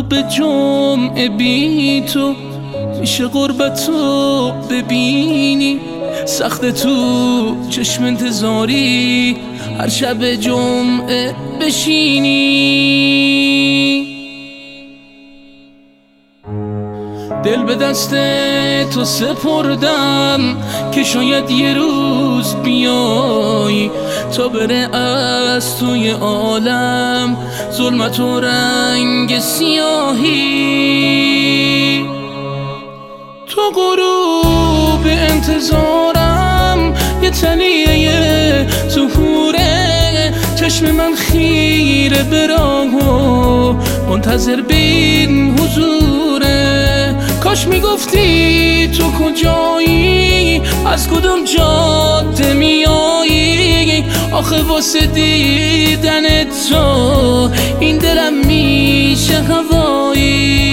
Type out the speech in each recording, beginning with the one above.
به جمعه بی تو میشه غربت تو ببینی، سخت تو چشم انتظاری هر شب جمعه بشینی. دل به دست تو سپردم که شاید یه روز بیایی تا بره از توی عالم ظلمت و رنگ سیاهی. تو غروب انتظارم یه تلیه ظهوره، چشم من خیره به راه و منتظر بین حضوره. کاش میگفتی تو کجایی، از کدوم جاده میایی، آخه واسه دیدن تو این دلم میشه هوایی.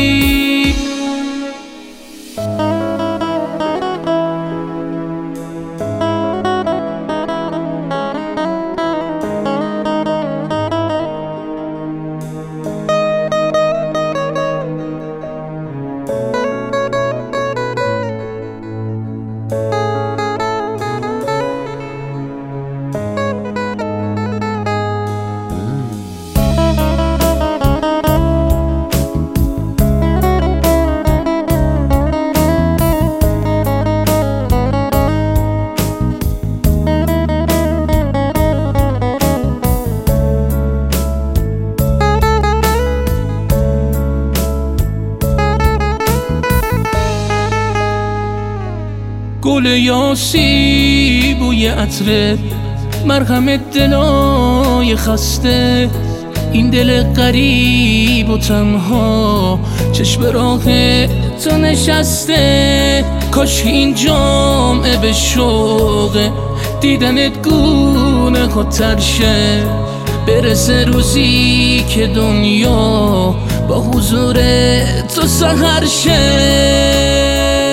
گل یاسی بوی عطرت، مرهم دلای خسته، این دل غریب و تنها چشم راه تو نشسته. کاش این جامعه به شوق دیدنت گونه خودتر شه، برسه روزی که دنیا با حضور تو سحر شه.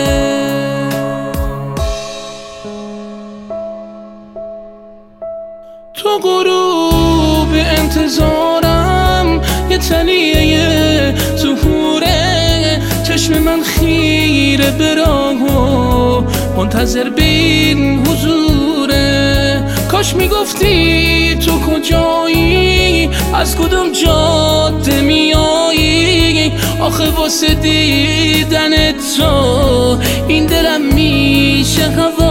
تو غروب انتظارم یه تلیه ظهوره، چشم من خیره به راه و منتظر بین حضوره. کاش میگفتی تو کجایی، از کدوم جاده میایی، آخه واسه دیدن تو این دلم میشه هوا.